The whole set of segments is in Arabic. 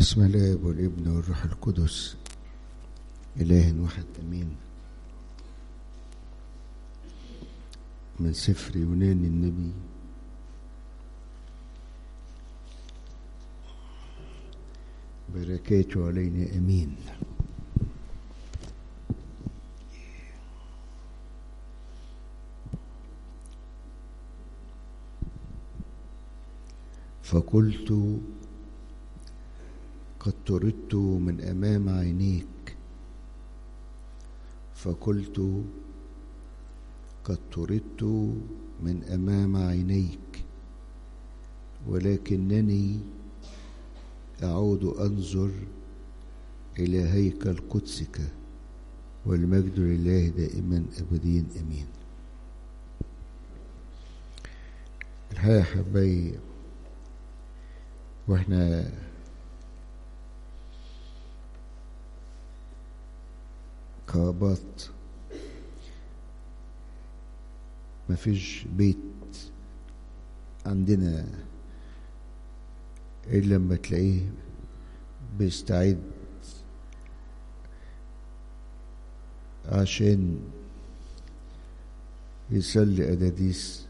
بسم الآب والابن والروح القدس إله واحد أمين. من سفر يونان النبي. بركاته علينا أمين. فقلت قد طردت من أمام عينيك، فقلت قد طردت من أمام عينيك، ولكنني أعود أنظر إلى هيكل قدسك، والمجد لله دائما أبدين أمين. الحقيقة يا حبايبي، واحنا كابات مفيش بيت عندنا إلا لما تلاقيه بيستعد عشان يصلي أداديس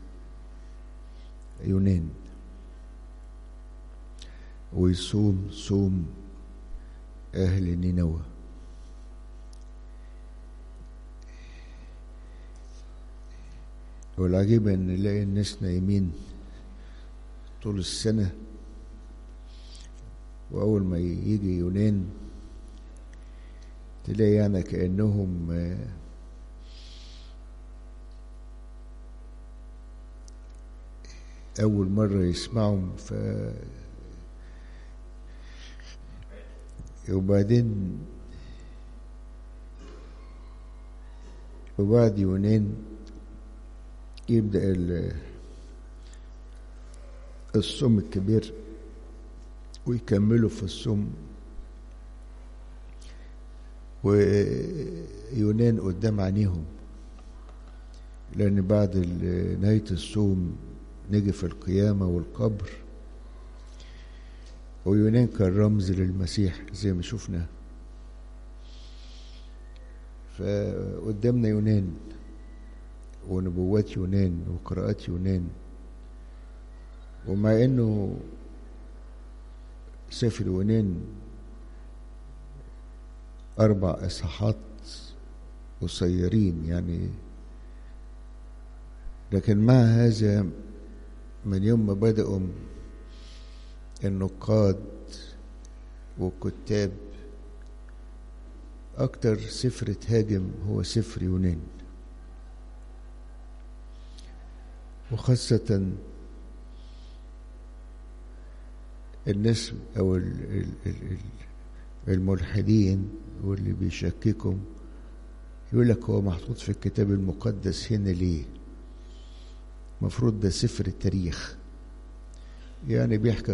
يونان ويصوم صوم أهل نينوى. والعجيب ان نلاقي الناس نايمين طول السنة، واول ما يجي يونان تلاقي يعني كأنهم اول مرة يسمعهم. وبعدين وبعد يونان يبدأ الصوم الكبير ويكملوا في الصوم، ويونان قدام عينيهم، لأن بعد نهاية الصوم نيجي في القيامة والقبر، ويونان كان رمز للمسيح زي ما شفنا. فقدامنا يونان ونبوات يونان وقراءات يونان، ومع انه سفر يونان 4 إصحاحات قصيرين يعني، لكن مع هذا من يوم ما بدأوا النقاد والكتاب أكتر سفر اتهاجم هو سفر يونان، وخاصة الناس أو الملحدين واللي بيشككوا يقول لك هو محطوط في الكتاب المقدس هنا ليه؟ مفروض ده سفر التاريخ، يعني بيحكي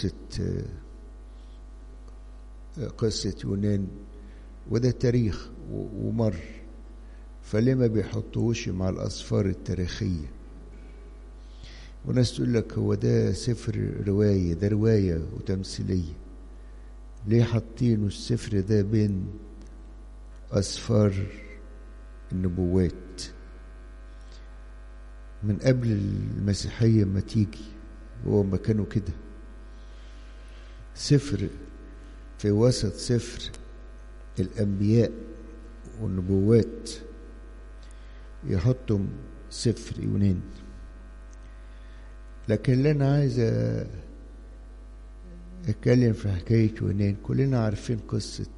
قصة يونان، وده تاريخ ومر، فليه ما بيحطوش مع الأسفار التاريخية؟ وناس تقول لك هو ده سفر رواية، ده رواية وتمثيلية، ليه حاطينه السفر ده بين أسفار النبوات من قبل المسيحية ما تيجي؟ هو ما كانوا كده، سفر في وسط سفر الأنبياء والنبوات يحطم سفر يونان. لكن اللي أنا عايز أتكلم في حكاية يونان، كلنا عارفين قصة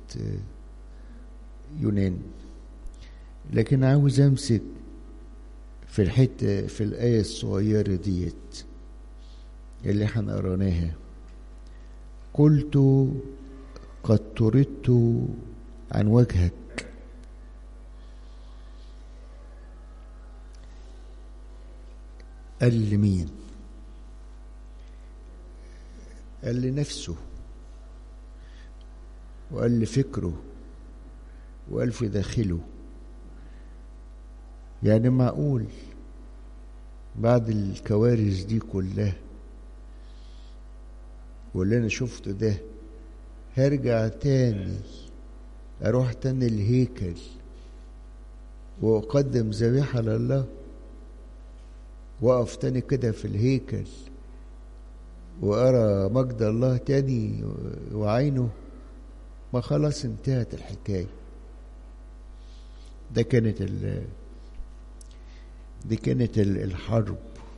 يونان، لكن عاوز أمسك في الحتة في الآية الصغيرة ديت اللي احنا قرأناها. قلت قد طردت عن وجهك. قال لمين؟ قال لنفسه، وقال لفكره، وقال في داخله. يعني معقول بعد الكوارث دي كلها واللي انا شفته ده هرجع تاني اروح تاني الهيكل واقدم ذبيحة لله، واقف تاني كده في الهيكل وارى مجد الله تاني وعينه؟ ما خلاص انتهت الحكاية. دي كانت الحرب.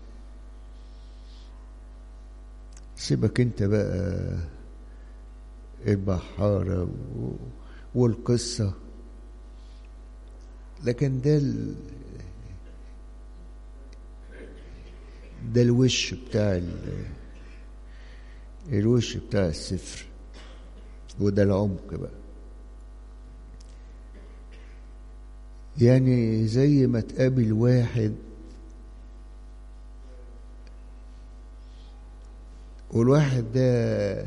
سيبك انت بقى البحارة والقصة، لكن ده الوش بتاع الوش بتاع السفر، وده العمق بقى. يعني زي ما تقابل واحد والواحد ده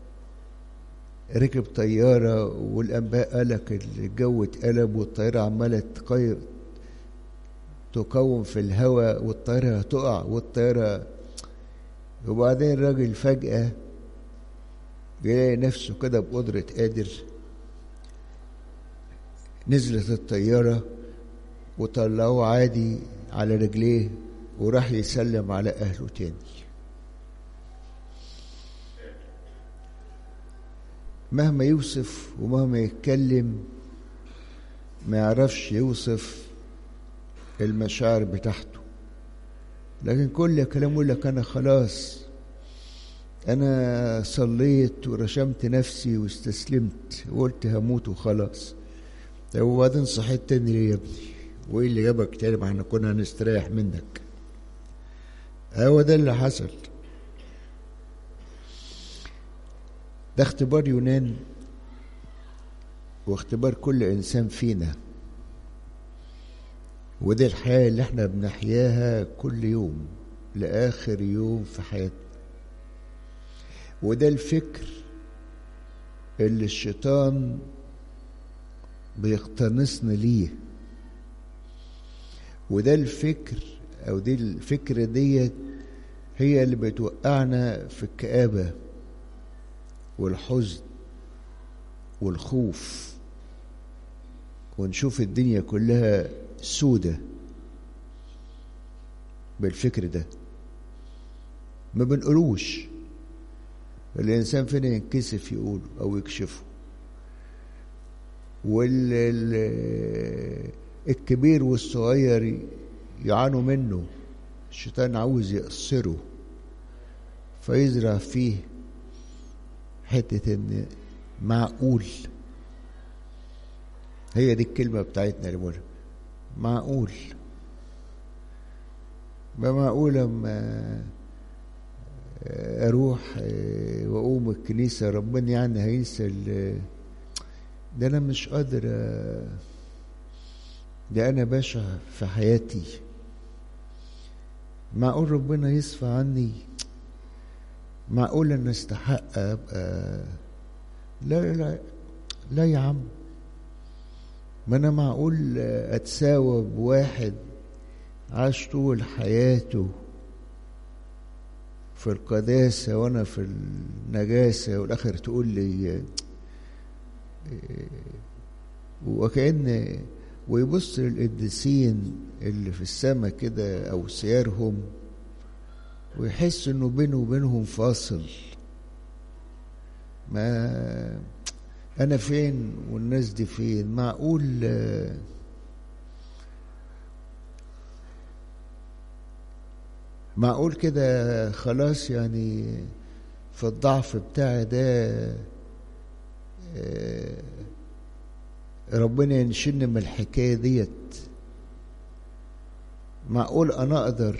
ركب طيارة والأنباء قالك الجو اتقلب والطيارة عمالة تقوم في الهواء والطيارة هتقع وبعدين الراجل فجأة يلاقي نفسه كده بقدرة قادر، نزلت الطيارة وطلعوه عادي على رجليه وراح يسلم على أهله تاني. مهما يوصف ومهما يتكلم ما يعرفش يوصف المشاعر بتاعته، لكن كل كلامه يقول لك أنا خلاص، أنا صليت ورشمت نفسي واستسلمت وقلت هموت وخلاص. طب وبعدين صحيت تاني ليه يا ابني؟ وإيه اللي جابك تاني؟ ما احنا كنا هنستريح منك. هو ده اللي حصل. ده اختبار يونان واختبار كل إنسان فينا، ودي الحياة اللي احنا بنحياها كل يوم لآخر يوم في حياتنا، وده الفكر اللي الشيطان بيقتنصنا ليه، وده الفكر أو دي الفكرة ديت هي اللي بتوقعنا في الكآبة والحزن والخوف، ونشوف الدنيا كلها سودة بالفكر ده. ما بنقولوش، الإنسان فينا ينكسف يقوله أو يكشفه، والكبير والصغير يعانوا منه. الشيطان عاوز يقصره فيزرع فيه حتة إن معقول. هي دي الكلمة بتاعتنا اللي بقولها، معقول. ما معقول لما اروح واقوم الكنيسة ربنا يعني هينسى ده؟ انا مش قادر، ده انا باشا في حياتي. معقول ربنا يصفى عني؟ معقول ان استحق ابقى؟ لا لا لا يا عم، ما انا معقول اتساوى بواحد عاش طول حياته في القداسة وانا في النجاسة، والاخر تقول لي وكأن ويبص للقديسين اللي في السماء كده او سيارهم ويحس انه بينه وبينهم فاصل. ما انا فين والناس دي فين؟ معقول كده خلاص يعني في الضعف بتاعي ده ربنا ينشلني من الحكاية ديت؟ معقول انا اقدر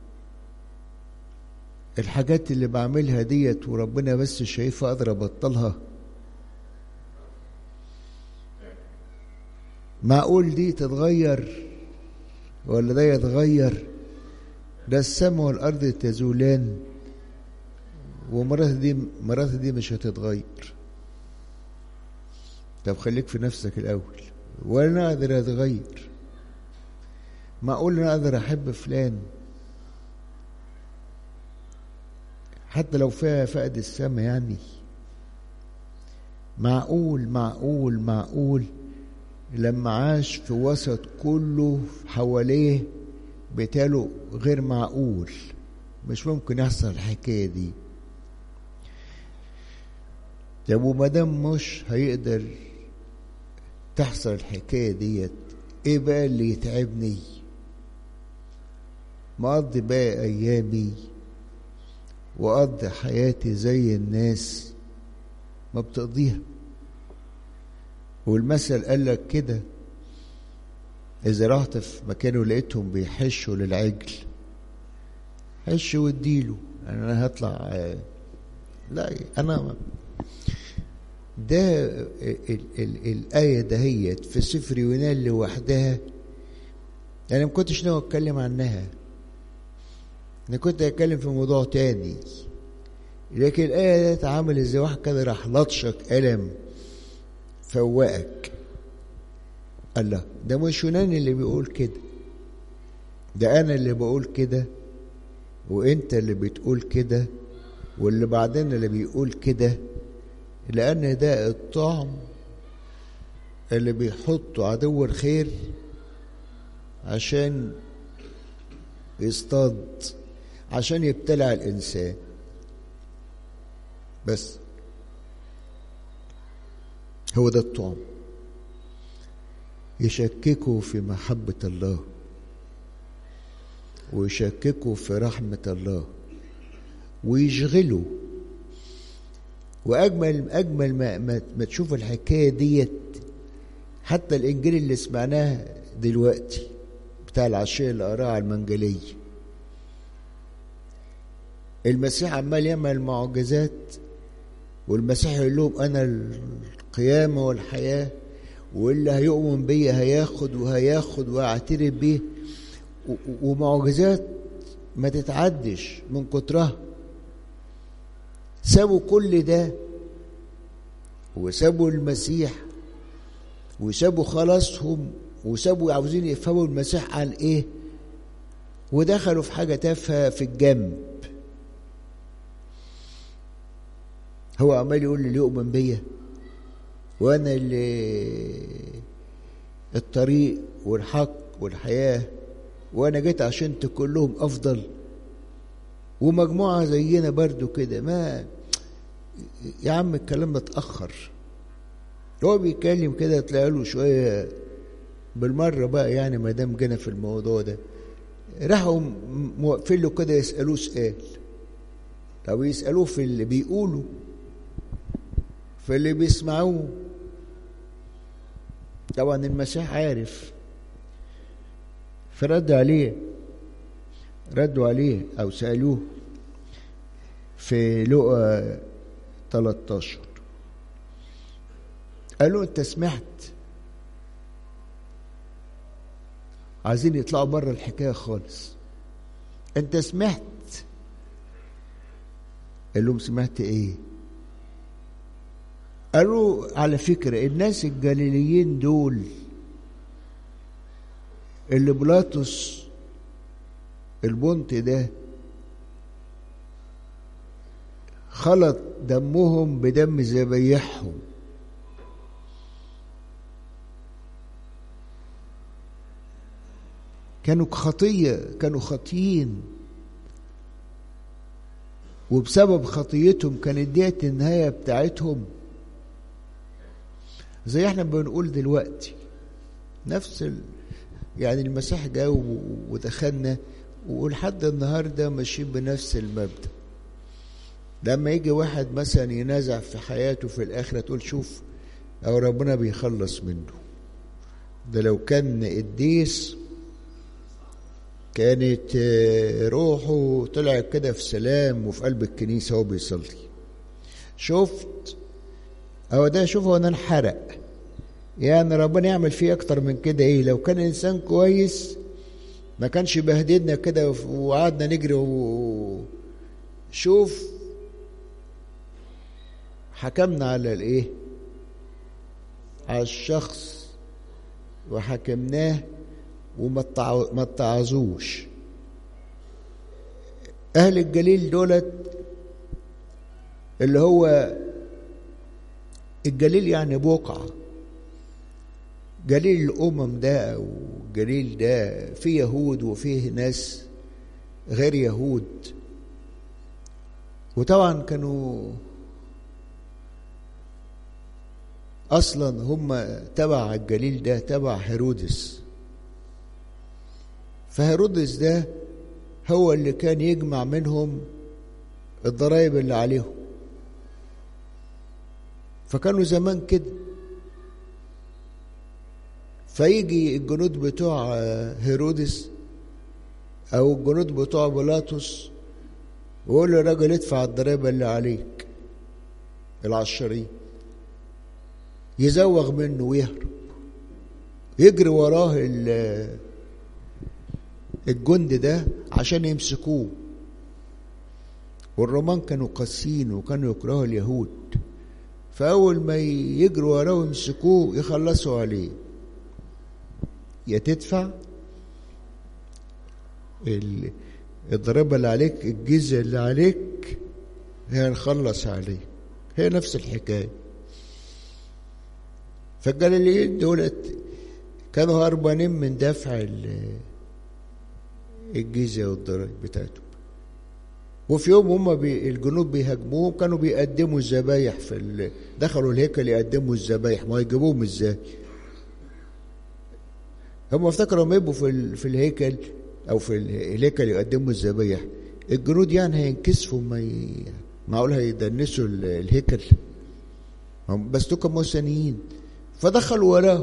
الحاجات اللي بعملها ديت وربنا بس شايفها اقدر ابطلها؟ معقول دي تتغير ولا ده يتغير؟ ده السماء والارض تزولان ومراتي دي مش هتتغير. طب خليك في نفسك الاول، وانا اقدر اتغير؟ معقول انا اقدر احب فلان حتى لو فيها فقد السما يعني؟ معقول معقول معقول لما عاش في وسط كله حواليه بتاله غير معقول، مش ممكن يحصل الحكاية دي. طب وما دام مش هيقدر تحصل الحكاية ديت، ايه بقى اللي يتعبني؟ ما اقضي بقى ايامي واقضي حياتي زي الناس ما بتقضيها. والمثل قال لك كده، اذا رحت في مكان ولقيتهم بيحشوا للعجل حش واديله، انا هطلع لا انا ده الآية دهيت في سفر يونان لوحدها. أنا ما كنتش ناوي أتكلم عنها، أنا كنت أتكلم في موضوع تاني، لكن الآية دي عامل زي واحد كده راح لطشك قلم فوقك. الله، ده مش يونان اللي بيقول كده، ده أنا اللي بقول كده، وأنت اللي بتقول كده، واللي بعدين اللي بيقول كده، لأن ده الطعم اللي بيحطه عدو الخير عشان يصطاد، عشان يبتلع الإنسان. بس هو ده الطعم، يشككوا في محبة الله ويشككوا في رحمة الله ويشغلوا. وأجمل ما تشوف الحكاية ديت، حتى الإنجيل اللي سمعناه دلوقتي بتاع العشية اللي قراها على المنجلية، المسيح عمال يعمل معجزات، والمسيح يقول لهم أنا القيامة والحياة، واللي هيؤمن بي هياخد وهياخد وهيعترف بيه، ومعجزات ما تتعدش من كترها. سابوا كل ده وسابوا المسيح وسابوا خلاصهم وسابوا عاوزين يفهموا المسيح عن ايه، ودخلوا في حاجة تافهة في الجنب. هو عمال يقول اللي يؤمن بيا وانا اللي الطريق والحق والحياة، وانا جيت عشان تكون لهم افضل، ومجموعة زينا برضو كده. ما يا عم الكلام ده اتأخر، هو بيتكلم كده تلاقي له شوية بالمرة بقى، يعني ما دام جينا في الموضوع ده راحوا موقفين له كده يسألوه سؤال. طب يسألوه في اللي بيقولوا، في اللي بيسمعوه. طبعا المسيح عارف، فرد عليه، ردوا عليه أو سألوه في لقا 13، قالوا أنت سمعت؟ عايزين يطلعوا بره الحكاية خالص. أنت سمعت؟ قال لهم سمعت إيه؟ قالوا على فكرة الناس الجليليين دول اللي بيلاطس البنط ده خلط دمهم بدم ذبايحهم، كانوا خاطيين، وبسبب خطيتهم كانت ديت النهاية بتاعتهم. زي احنا بنقول دلوقتي نفس يعني المسيح جاء ودخلنا، ولحد النهارده ماشيين بنفس المبدأ. لما يجي واحد مثلا ينازع في حياته في الآخرة تقول شوف أو ربنا بيخلص منه، ده لو كان قديس كانت روحه طلع كده في سلام وفي قلب الكنيسة وهو بيصلي. شفت أو ده شوف هو انحرق، يعني ربنا يعمل فيه أكتر من كده إيه؟ لو كان إنسان كويس ما كانش بهددنا كده وقعدنا نجري شوف حكمنا على الإيه؟ على الشخص وحكمناه وما اتعظوش. أهل الجليل دولت اللي هو الجليل يعني بقعة، جليل الأمم ده أو الجليل ده فيه يهود وفيه ناس غير يهود. وطبعا كانوا أصلا هم تبع الجليل ده تبع هيرودس، فهيرودس ده هو اللي كان يجمع منهم الضرائب اللي عليهم. فكانوا زمان كده، فيجي الجنود بتوع هيرودس او الجنود بتوع بيلاطس ويقول له يا راجل ادفع الضريبه اللي عليك العشرين، يزوغ منه ويهرب، يجري وراه الجند ده عشان يمسكوه. والرومان كانوا قاسيين وكانوا يكرهوا اليهود، فأول ما يجروا وراه ويمسكوه يخلصوا عليه، يا تدفع الضريبة اللي عليك، الجزية اللي عليك، هي نخلص عليه. هي نفس الحكاية. فالجليليين دولت كانوا هربانين من دفع الجزية والضرائب بتاعتهم. وفي يوم هم الجنود بيهاجموهم كانوا بيقدموا الذبايح دخلوا الهيكل يقدموا الذبايح، ما يجيبوهم ازاي؟ هم افتكروا ما يبقوا في الهيكل او في الهيكل يقدموا الذبايح الجنود يعني هينكسفوا، معقول هيدنسوا الهيكل؟ بس دول كانوا موثنيين. فدخلوا وراه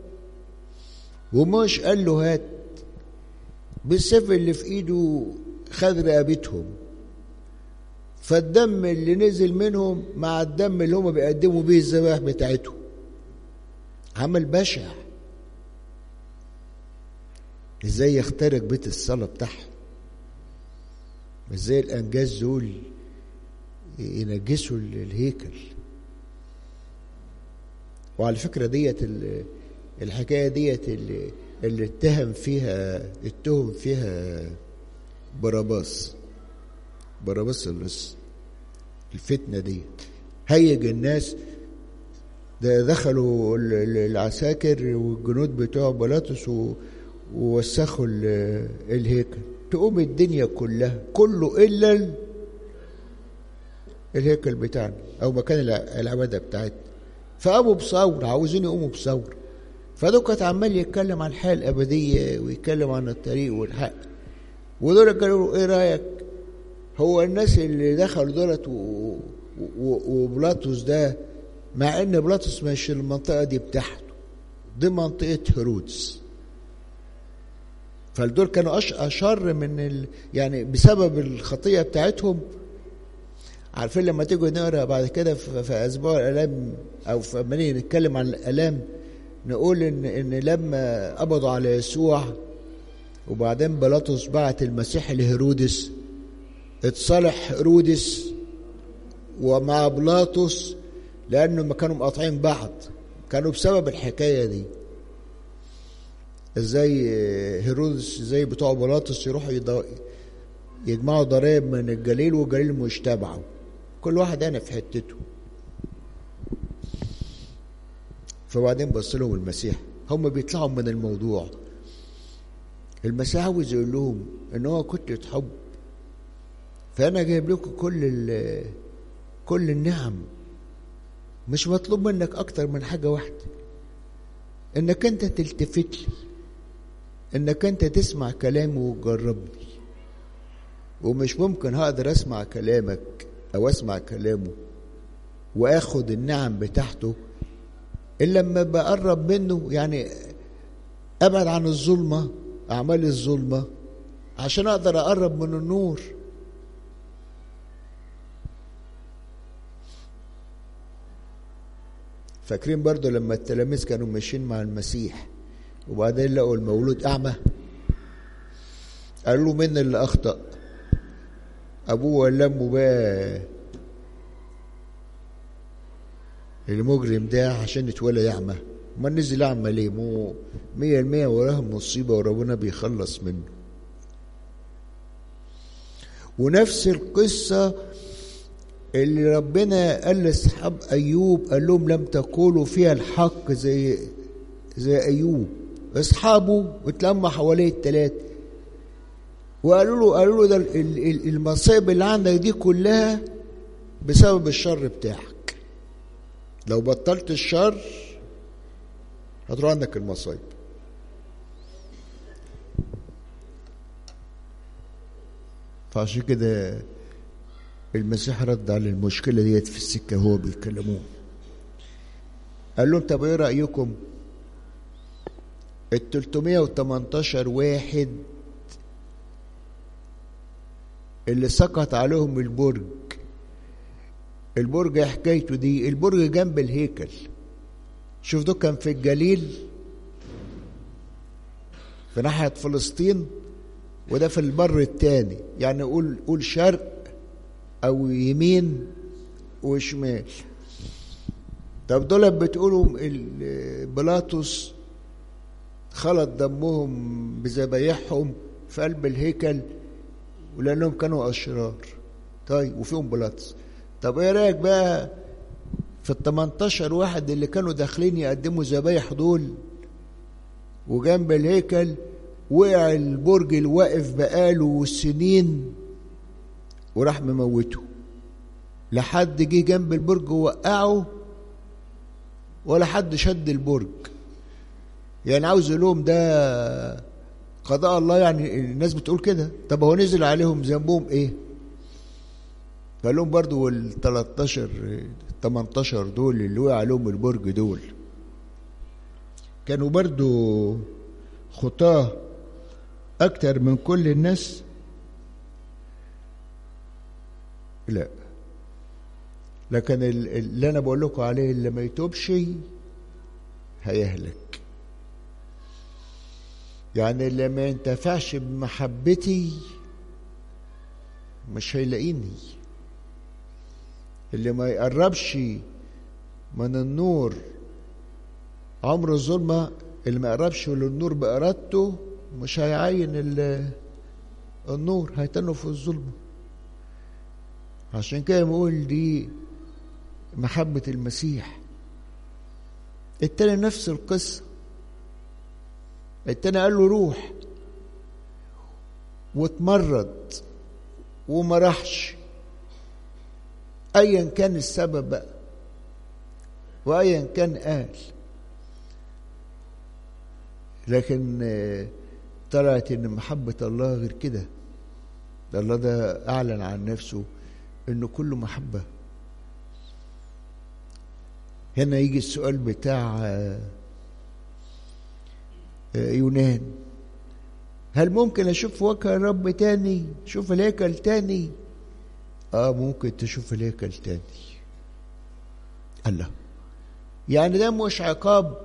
ومش قال له هات، بالسيف اللي في ايده خد رقبتهم، فالدم اللي نزل منهم مع الدم اللي هم بيقدموا بيه الذبائح بتاعتهم، عمل بشع. ازاي يخترق بيت الصلاة بتاعهم؟ ازاي الانجاز دول ينجسوا الهيكل؟ وعلى فكرة ديت الحكاية ديت اللي اتهم فيها بarabbاس اللص. الفتنة دي هيج الناس، ده دخلوا العساكر والجنود بتوع بيلاطس ووسخوا الهيكل، تقوم الدنيا كله إلا الهيكل بتاعنا أو مكان العبادة بتاعتنا. فقاموا بثورة، عاوزين يقوموا بثورة. فدول كانت عمال يتكلم عن الحياة الأبدية ويتكلم عن الطريق والحق. ودول قالوا إيه رأيك؟ هو الناس اللي دخلوا دولت وبيلاطس ده، مع ان بيلاطس مش المنطقة دي بتاعته، دي منطقة هيرودس. فالدول كانوا أشر من يعني بسبب الخطية بتاعتهم. عارفين لما تيجوا نقرأ بعد كده في أسبوع الآلام أو في لما نتكلم عن الآلام نقول إن لما قبضوا على يسوع وبعدين بيلاطس بعت المسيح لهيرودس، اتصالح هيرودس ومع بيلاطس لأنهم كانوا مقاطعين بعض، كانوا بسبب الحكاية دي. ازاي هيرودس زي بتوع بيلاطس يروحوا يجمعوا ضرائب من الجليل والجليل مش تبعه، كل واحد انا في حتته. فبعدين بص لهم المسيح، هم بيطلعوا من الموضوع. المسيح عاوز يقول لهم ان هو كنت حب، فانا جايب لكم كل النعم، مش مطلوب منك اكتر من حاجة واحدة، انك انت تلتفت لي، انك انت تسمع كلامي وتجربني. ومش ممكن هقدر اسمع كلامك او اسمع كلامه واخد النعم بتاعته الا لما بقرب منه، يعني ابعد عن الظلمة، اعمال الظلمة، عشان اقدر اقرب من النور. فاكرين برضو لما التلاميذ كانوا ماشيين مع المسيح وبعدين لقوا المولود أعمى، قالوا مين اللي أخطأ، أبوه ولا أمه؟ بقى المجرم ده عشان يتولد أعمى، ما نزل أعمى ليه؟ 100% وراه مصيبة وربنا بيخلص منه. ونفس القصة اللي ربنا قال لاصحاب ايوب، قال لهم لم تقولوا فيها الحق زي ايوب. اصحابه اتلموا حواليه الثلاثه قالوا له ده المصائب اللي عندك دي كلها بسبب الشر بتاعك، لو بطلت الشر هتروح عندك المصايب. فعشان كده المسيح رد على المشكلة ديت في السكة هو بيكلموه، قال لهم طب ايه رأيكم ال 318 واحد اللي سقط عليهم البرج حكايته دي، البرج جنب الهيكل. شوف ده كان في الجليل في ناحية فلسطين، وده في البر التاني، يعني قول شرق او يمين وشمال. طب دول بتقولوا بيلاطس خلط دمهم بذبايحهم في قلب الهيكل ولانهم كانوا اشرار. طيب وفيهم بيلاطس. طب ايه رايك بقى في ال 18 واحد اللي كانوا داخلين يقدموا ذبايح دول، وجنب الهيكل وقع البرج اللي واقف بقاله سنين وراح مموته، لحد جه جنب البرج ووقعه ولا حد شد البرج. يعني عاوز لهم ده قضاء الله، يعني الناس بتقول كده. طب هو نزل عليهم ذنبهم ايه؟ قال لهم برضو ال 18 دول اللي وقع عليهم البرج دول كانوا برضو خطاه اكتر من كل الناس؟ لا، لكن اللي انا بقول لكم عليه اللي ما يتوبش هيهلك. يعني اللي ما ينتفعش بمحبتي مش هيلاقيني، اللي ما يقربش من النور عمر الظلمة، اللي ما يقربش للنور بإرادته مش هيعين النور، هيتنه في الظلمة. عشان كده بقول دي محبة المسيح. التاني نفس القصة، التاني قال له روح واتمرد وما راحش، ايا كان السبب بقى وايا كان قال. لكن طلعت ان محبة الله غير كده. ده الله ده اعلن عن نفسه انه كله محبة. هنا يجي السؤال بتاع يونان، هل ممكن اشوف وجه الرب تاني، اشوف الهيكل تاني؟ ممكن تشوف الهيكل تاني. الله، يعني ده مش عقاب؟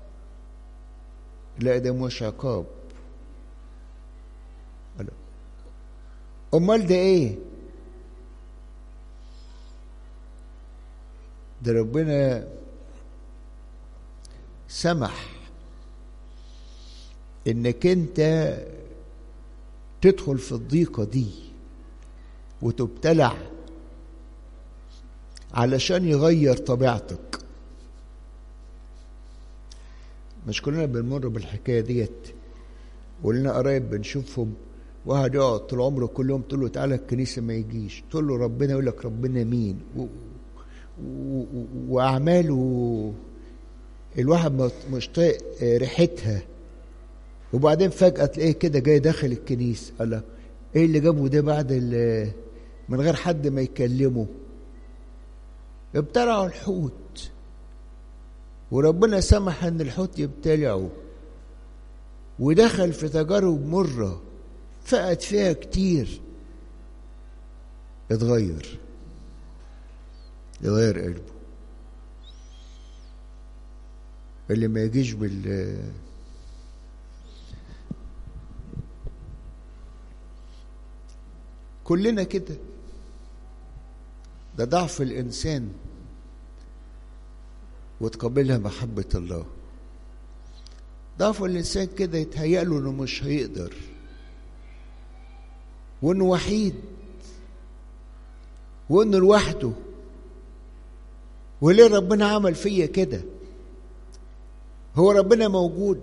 لا، ده مش عقاب. الله، امال ده ايه؟ ده ربنا سمح انك انت تدخل في الضيقة دي وتبتلع علشان يغير طبيعتك. مش كلنا بنمر بالحكاية ديت، ولنا قرايب بنشوفهم واحد يقعد طول عمره كل يوم تقول له تعالى الكنيسة ما يجيش، تقول له ربنا، يقول لك ربنا مين؟ وأعماله الواحد مش طايق ريحتها، وبعدين فجأة تلاقيه كده جاي داخل الكنيسة. الله، ايه اللي جابه ده بعد من غير حد ما يكلمه؟ ابتلعوا الحوت، وربنا سمح ان الحوت يبتلعه، ودخل في تجارب مرة فقد فيها كتير. اتغير قلبه. اللي ما يجيش كلنا كده، ده ضعف الإنسان وتقبلها محبة الله. ضعف الإنسان كده يتهيأ له إنه مش هيقدر وإنه وحيد وانه لوحده. وليه ربنا عمل فيا كده؟ هو ربنا موجود؟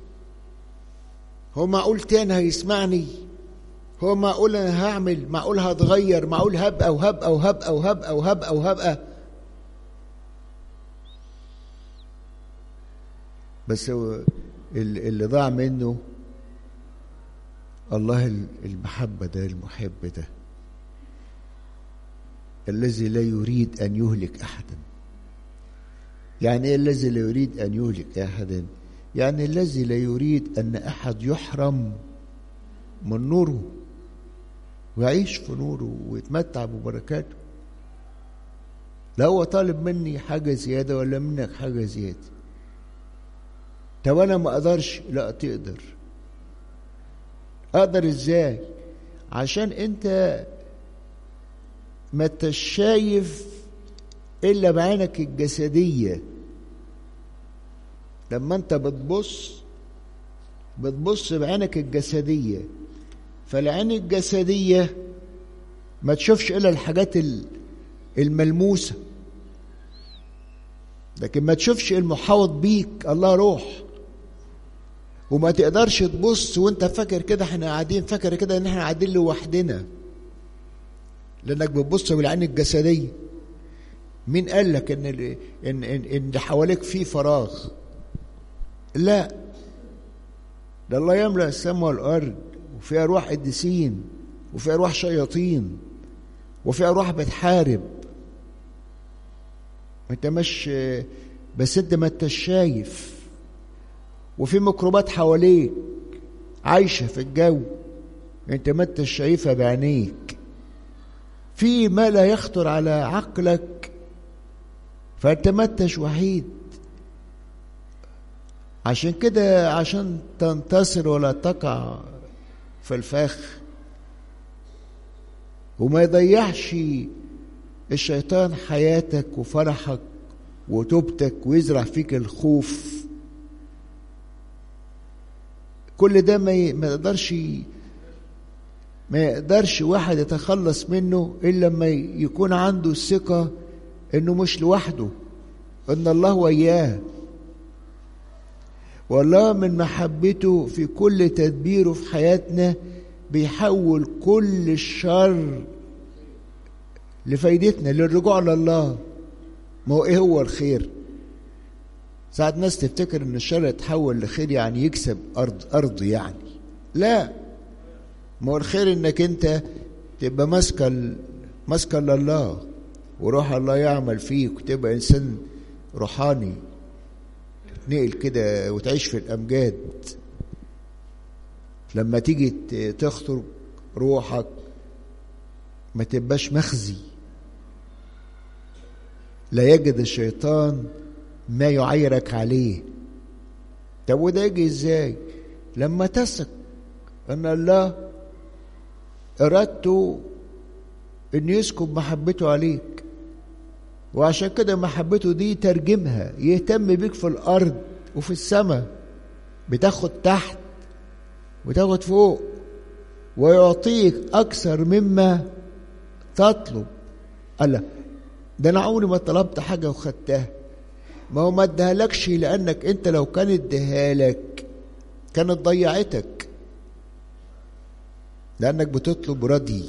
هو معقول تاني هيسمعني؟ هو معقول انا هعمل؟ معقول هتغير؟ معقول هبقى وهبقى وهبقى وهبقى وهبقى وهبقى؟ بس هو اللي ضاع منه الله المحبة ده، المحب ده، الذي لا يريد أن يهلك أحدا. يعني إيه الذي لا يريد أن يهلك أحدا؟ يعني الذي لا يريد أن أحد يحرم من نوره ويعيش في نوره ويتمتع ببركاته. لا هو طالب مني حاجة زيادة ولا منك حاجة زيادة. طب أنا ما أقدرش. لا تقدر. أقدر إزاي؟ عشان أنت ما انتش شايف إلا بعينك الجسدية. لما أنت بتبص بعينك الجسدية، فالعين الجسدية ما تشوفش إلا الحاجات الملموسة، لكن ما تشوفش المحاوط بيك. الله روح، وما تقدرش تبص وانت فاكر كده احنا قاعدين، فاكر كده ان احنا قاعدين لوحدنا، لانك بتبص بالعين الجسديه. مين قال لك ان اللي حواليك فيه فراغ؟ لا، ده الله يملأ السماء والارض، وفي ارواح قديسين، وفي ارواح شياطين، وفي ارواح بتحارب. انت مش بس، انت ما انتش شايف. وفي ميكروبات حواليك عايشه في الجو، انت ما انتش شايفها بعينيك. في ما لا يخطر على عقلك، فانت ما انتش وحيد. عشان كده، عشان تنتصر ولا تقع في الفخ، وما يضيعش الشيطان حياتك وفرحك وتوبتك ويزرع فيك الخوف، كل ده ما يقدرش واحد يتخلص منه إلا لما يكون عنده الثقة إنه مش لوحده، إن الله وياه. والله من محبته في كل تدبيره في حياتنا بيحول كل الشر لفايدتنا، للرجوع لله. ما هو ايه هو الخير؟ ساعات ناس تفتكر ان الشر يتحول لخير يعني يكسب ارض يعني. لا، ما هو الخير انك انت تبقى ماسكه لله، وروح الله يعمل فيك، وتبقى انسان روحاني تتنقل كده وتعيش في الامجاد. لما تيجي تخطر روحك ما تبقاش مخزي، لا يجد الشيطان ما يعيرك عليه. طب وده يجي ازاي؟ لما تثق ان الله ارادته ان يسكب محبته عليك، وعشان كده محبته دي ترجمها يهتم بيك في الارض وفي السماء، بتاخد تحت وتاخد فوق، ويعطيك اكثر مما تطلب. الله، ده انا عمري ما طلبت حاجه وخدتها. ما هو ما ادهالكش لانك انت لو كان اديها لك كانت ضيعتك، لانك بتطلب ردي.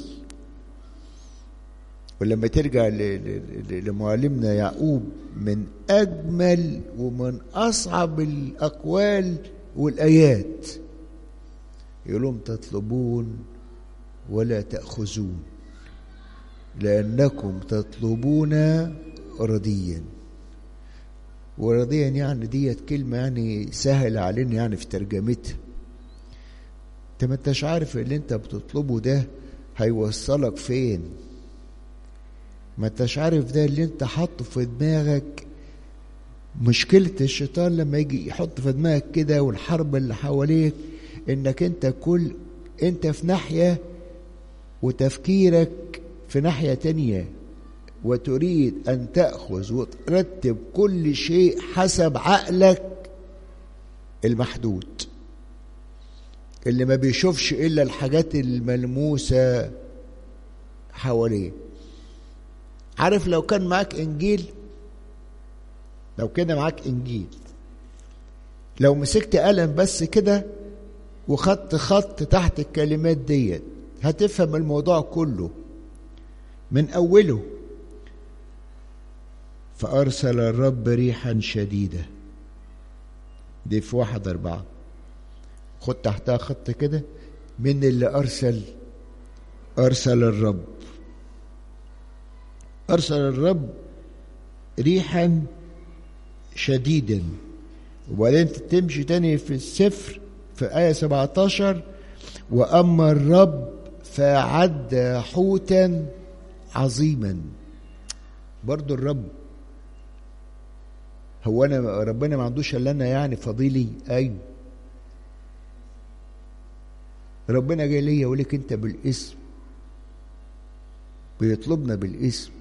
ولما ترجع لمعلمنا يعقوب، من اجمل ومن اصعب الاقوال والايات يقول لهم: تطلبون ولا تأخذون، لأنكم تطلبون رديا. ورديا يعني ديت كلمة يعني سهل علينا يعني في ترجمتها. انت ما انتش عارف اللي انت بتطلبه ده هيوصلك فين. ما انتش عارف ده اللي انت حاطه في دماغك. مشكلة الشيطان لما يجي يحط في دماغك كده، والحرب اللي حواليك، انك انت في ناحية وتفكيرك في ناحية تانية، وتريد أن تأخذ وترتب كل شيء حسب عقلك المحدود، اللي ما بيشوفش إلا الحاجات الملموسة حواليه. عارف لو كان معاك انجيل، لو كده معاك انجيل، لو مسكت قلم بس كده وخدت خط تحت الكلمات ديت هتفهم الموضوع كله من اوله. فارسل الرب ريحا شديدة، دي في 1:4. خد تحتها خط كده، من اللي ارسل الرب، ارسل الرب ريحا شديدا. وبعدين تمشي تاني في السفر في آية 17: وأما الرب فأعد حوتا عظيما. برضو الرب، هو أنا ربنا ما عندوش إلا أنا يعني فضيلي؟ أيوه، ربنا جاي ليا ولك أنت بالاسم، بيطلبنا بالاسم.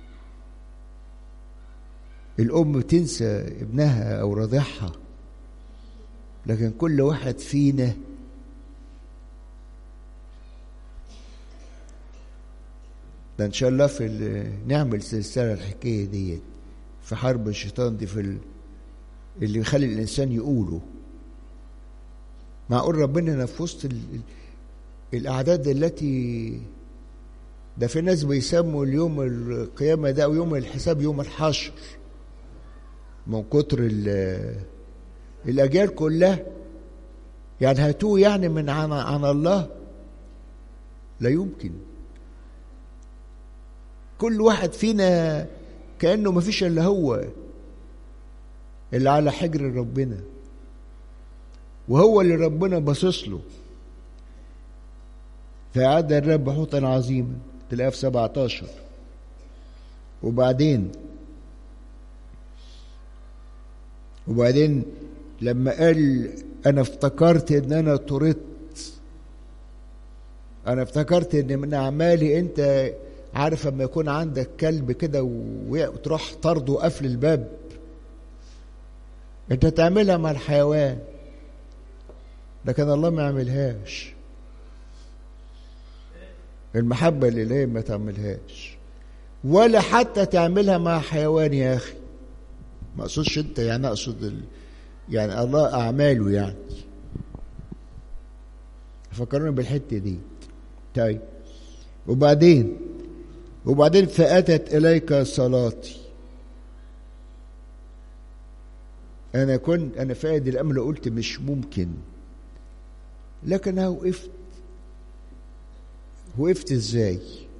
الأم تنسى ابنها أو رضيعها، لكن كل واحد فينا ده إن شاء الله نعمل سلسلة الحكاية دي في حرب الشيطان دي، في اللي يخلي الإنسان يقوله. معقول ربنا في وسط الأعداد التي ده في ناس بيسموا اليوم القيامة ده أو يوم الحساب يوم الحشر من كتر الأجيال كلها، يعني هاتوه يعني من عن الله؟ لا يمكن. كل واحد فينا كأنه ما فيش إلا هو اللي على حجر ربنا، وهو اللي ربنا باصص له. فأعد الرب حوتا عظيما، تلاقيها في 17. وبعدين لما قال أنا افتكرت إن أنا طردت، أنا افتكرت إن من أعمالي، أنت عارف لما يكون عندك كلب كده وتروح طرده وقفل الباب، أنت تعملها مع الحيوان، لكن الله ما يعملهاش. المحبة الإلهية ما تعملهاش، ولا حتى تعملها مع حيوان يا أخي. ما أقصدش أنت يعني، أقصد يعني الله أعماله يعني. فكرنا بالحتة دي. طيب وبعدين فأتت إليك صلاتي. أنا فاقد الأمل، قلت مش ممكن، لكن أنا وقفت إزاي؟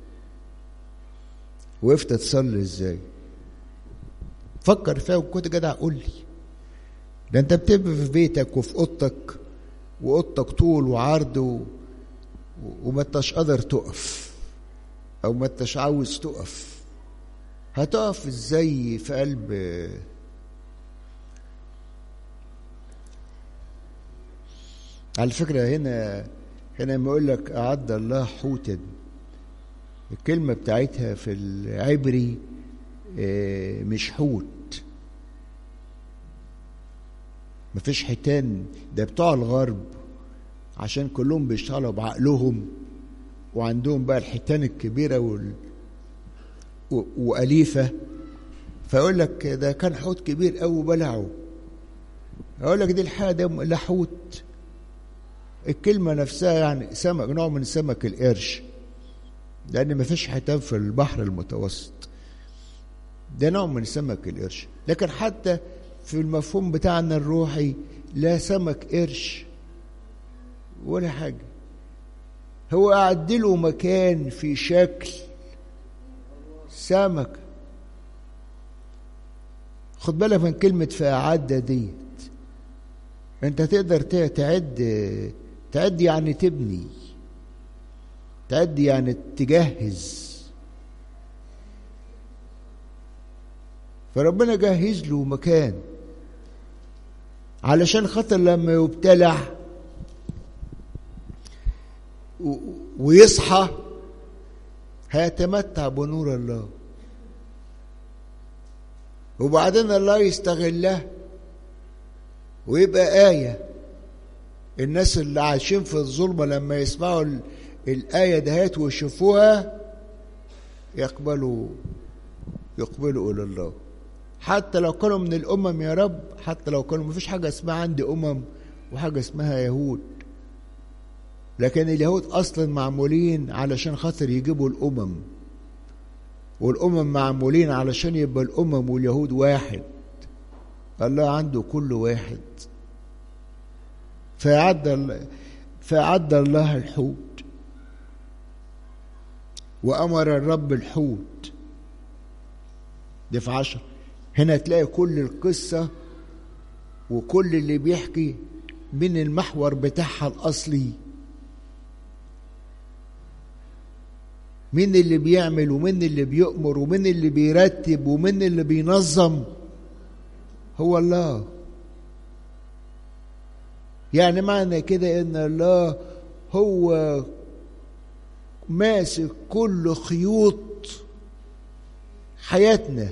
وقفت أتصلي إزاي؟ فكر فيها وكنت جدع قول لي. ده أنت بتبقى في بيتك وفي أوضتك، وأوضتك طول وعرض وما انتش قادر تقف، أو ما انتش عاوز تقف. هتقف إزاي في قلب؟ على فكرة هنا لما يقول لك أعد الله حوتا، الكلمة بتاعتها في العبري مش حوت، مفيش حيتان. ده بتوع الغرب عشان كلهم بيشتغلوا بعقلهم، وعندهم بقى الحيتان الكبيرة وأليفة، فيقول لك ده كان حوت كبير قوي بلعه. أقول لك دي الحاجة ده لا حوت، الكلمة نفسها يعني سمك، نوع من سمك القرش، لأن ما فيش حيتان في البحر المتوسط، ده نوع من سمك القرش. لكن حتى في المفهوم بتاعنا الروحي لا سمك قرش ولا حاجة، هو أعد له مكان في شكل سمكة. خد بالك من كلمة فأعد ديت. أنت تقدر تعد يعني تبني، تعد يعني تجهز. فربنا جهز له مكان علشان خاطر لما يبتلع ويصحى هيتمتع بنور الله، وبعدين الله يستغله ويبقى آية. الناس اللي عايشين في الظلمة لما يسمعوا الآية دهيت ويشوفوها يقبلوا يقبلوا إلى الله، حتى لو كانوا من الأمم يا رب، حتى لو كانوا. مفيش حاجة اسمها عندي وحاجة اسمها يهود، لكن اليهود أصلا معمولين علشان خاطر يجيبوا الأمم، والأمم معمولين علشان يبقى الأمم واليهود واحد. الله عنده كل واحد. فأعد الله الحوت، وأمر الرب الحوت. دي في 10. هنا تلاقي كل القصة وكل اللي بيحكي من المحور بتاعها الأصلي. مين اللي بيعمل ومين اللي بيؤمر ومين اللي بيرتب ومين اللي بينظم؟ هو الله. يعني معنى كده ان الله هو ماسك كل خيوط حياتنا،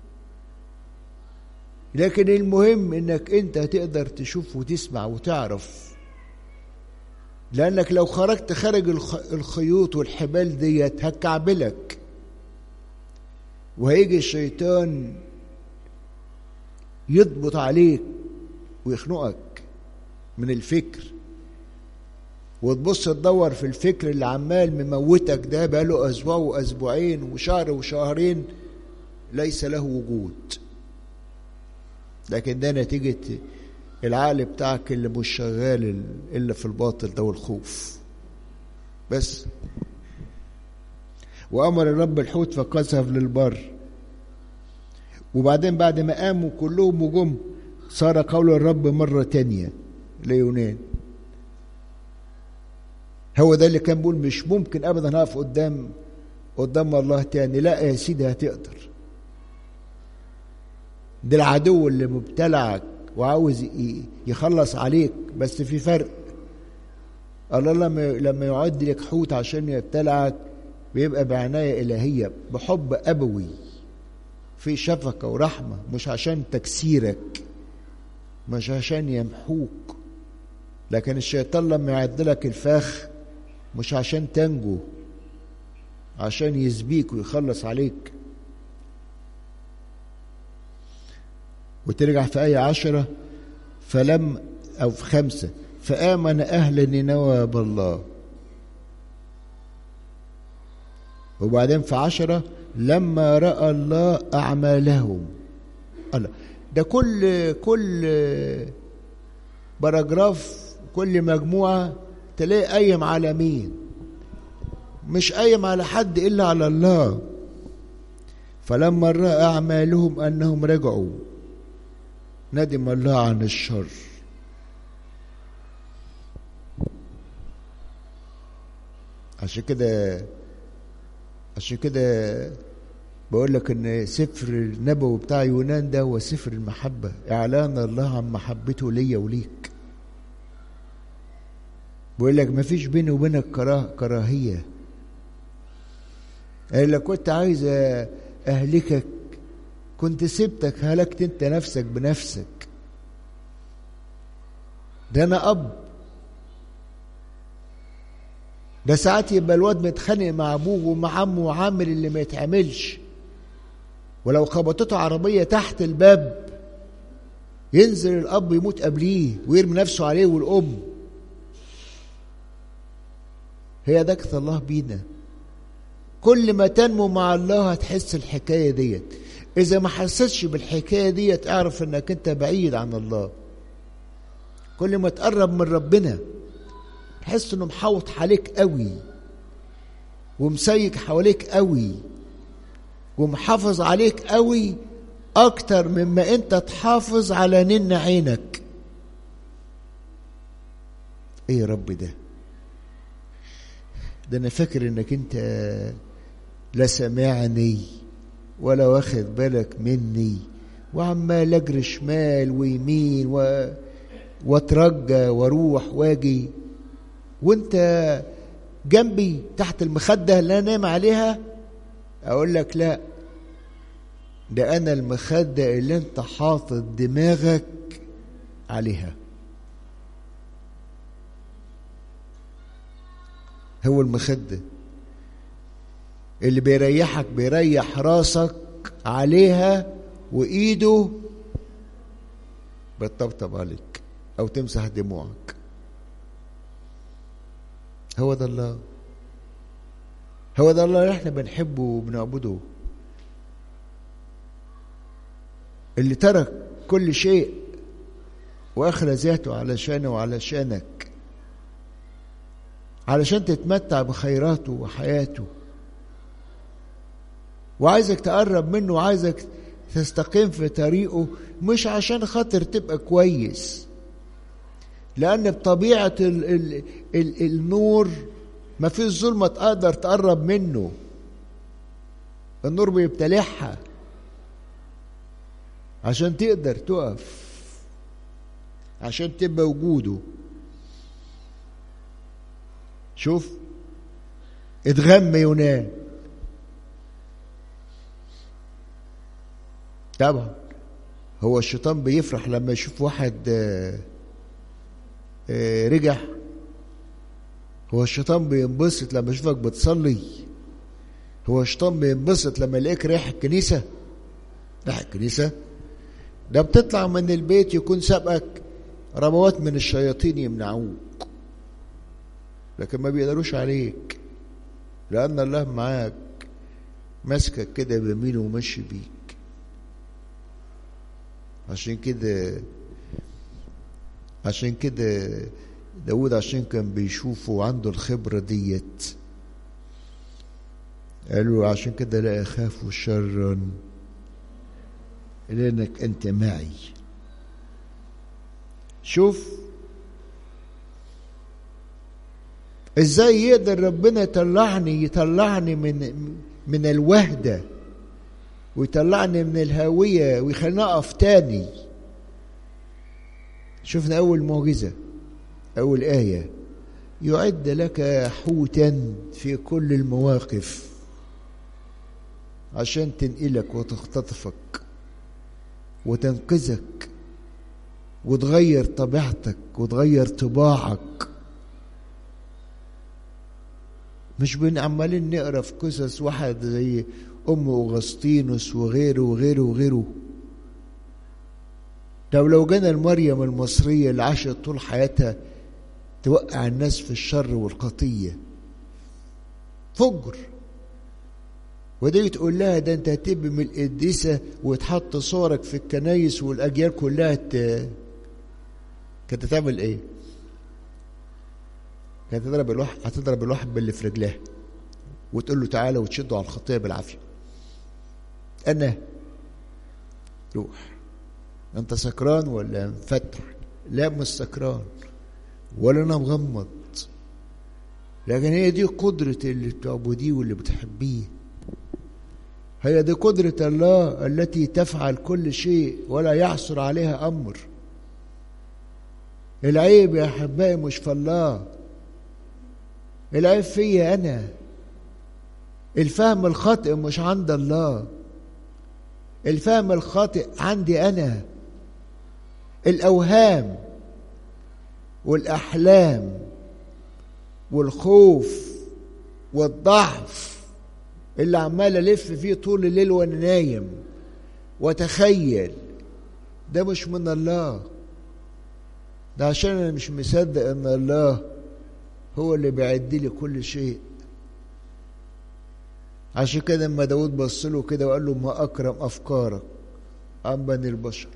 لكن المهم انك انت تقدر تشوف وتسمع وتعرف، لانك لو خرجت خارج الخيوط والحبال ديت هتكعبلك، وهيجي الشيطان يضبط عليك ويخنقك من الفكر، وتبص تدور في الفكر اللي عمال مموتك ده بقاله أسبوع وأسبوعين وشهر وشهرين ليس له وجود، لكن ده نتيجة العقل بتاعك اللي مش شغال إلا في الباطل ده والخوف بس. وأمر الرب الحوت فقذف للبر. وبعدين بعد ما قاموا كلهم وجم صار قول الرب مرة تانية ليونان. هو ده اللي كان بيقول مش ممكن أبدا هقف قدام الله تاني. لا يا سيدي هتقدر. ده العدو اللي مبتلعك وعاوز يخلص عليك، بس في فرق. الله لما يعد لك حوت عشان يبتلعك بيبقى بعناية إلهية بحب أبوي في شفقة ورحمة، مش عشان تكسيرك، مش عشان يمحوك. لكن الشيطان لما يعد لك الفخ مش عشان تنجو، عشان يسبيك ويخلص عليك. وترجع في آية 10 أو في 5 فآمن أهل نينوى بالله. وبعدين في 10 لما رأى الله أعمالهم. الله ده كل باراجراف، كل مجموعة تلاقي قايم على مين؟ مش قايم على حد إلا على الله. فلما رأى أعمالهم أنهم رجعوا ندم الله عن الشر. عشان كده بقول لك ان سفر النبوي بتاع يونان ده هو سفر المحبة، اعلان الله عن محبته ليا وليك. بقول لك ما فيش بيني وبينك كراهية. لو كنت عايز اهلكك كنت سبتك، هلكت انت نفسك بنفسك. ده انا اب. ده ساعات يبقى الواد متخانق مع ابوه ومع عمه وعامل اللي ما يتعملش، ولو خبطته عربية تحت الباب ينزل الاب يموت قبليه ويرمي نفسه عليه والام. هي دكة الله بينا. كل ما تنمو مع الله هتحس الحكاية ديت. إذا ما حسيتش بالحكاية ديت اعرف انك انت بعيد عن الله. كل ما تقرب من ربنا تحس انه محوط حواليك قوي ومسيك حواليك قوي ومحافظ عليك قوي اكتر مما انت تحافظ على نن عينك. ايه يا رب ده انا فاكر انك انت لا سامعني ولا واخد بالك مني، وعمال اجري شمال ويمين واترجى واروح واجي، وانت جنبي تحت المخدة اللي انا نايم عليها. اقول لك لا، ده انا المخدة اللي انت حاطط دماغك عليها. هو المخدة اللي بيريحك، بيريح راسك عليها وإيده بتطبطب عليك أو تمسح دموعك. هو ده الله، هو ده الله اللي احنا بنحبه وبنعبده، اللي ترك كل شيء وأخلى ذاته علشانه وعلشانك، علشان تتمتع بخيراته وحياته، وعايزك تقرب منه وعايزك تستقيم في طريقه، مش عشان خاطر تبقى كويس، لأن بطبيعة النور ما فيش ظلمة تقدر تقرب منه، النور بيبتلعها عشان تقدر تقف، عشان تبقى وجوده. شوف اتغم يونان، طبعا هو الشيطان بيفرح لما يشوف واحد رجع؟ هو الشيطان بينبسط لما يشوفك بتصلي؟ هو الشيطان بينبسط لما يلاقيك رايح الكنيسة؟ رايح الكنيسة ده بتطلع من البيت يكون سبقك ربوات من الشياطين يمنعوك، لكن ما بيقدروش عليك، لأن الله معاك ماسكك كده بيمينه وماشي بيك. عشان كده داود عشان كان بيشوفه وعنده الخبرة ديت قالوا عشان كده لا أخاف شرا لأنك أنت معي. شوف ازاي يقدر ربنا يطلعني من الوحدة، ويطلعني من الهاوية ويخليني أقف تاني. شفنا أول معجزة، أول آية، يعد لك حوتا في كل المواقف عشان تنقلك وتختطفك وتنقذك وتغير طبيعتك وتغير طباعك. مش عمالين نقرا في قصص واحد زي أم أغسطينوس وغيره وغيره وغيره. طب لو جانا المريم المصرية اللي عاشت طول حياتها توقع الناس في الشر والخطية، فجر، ودي تقول لها ده انت هتبقى من القديسة وتحط صورك في الكنايس والأجيال كلها كانت تعمل ايه؟ كانت هتضرب الواحد باللي في رجلها وتقول له تعالى وتشده على الخطية بالعافية. أنا روح، أنت سكران ولا مفتح؟ لا مش سكران ولا أنا مغمض، لكن هي دي قدرة اللي بتعبديه واللي بتحبيه، هي دي قدرة الله التي تفعل كل شيء ولا يعثر عليها أمر. العيب يا أحبائي مش في الله، العيب فيا أنا. الفهم الخاطئ مش عند الله، الفهم الخاطئ عندي أنا. الأوهام والأحلام والخوف والضعف اللي عمال ألف فيه طول الليل وأنا نايم وأتخيل، ده مش من الله، ده عشان أنا مش مصدق أن الله هو اللي بيعد لي كل شيء. عشان كده لما داود بص له كده وقال له ما أكرم أفكارك عن بني البشر،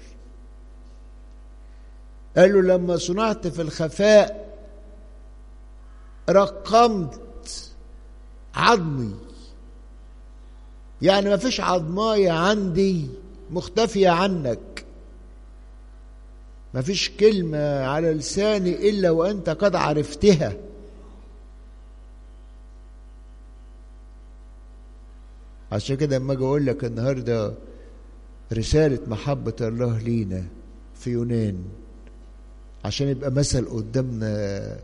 قال له لما صنعت في الخفاء رقمت عظمي، يعني ما فيش عظماية عندي مختفية عنك، ما فيش كلمة على لساني إلا وأنت قد عرفتها. عشان كده لما اجي اقول لك النهارده رسالة محبة الله لينا في يونان عشان يبقى مثل قدامنا،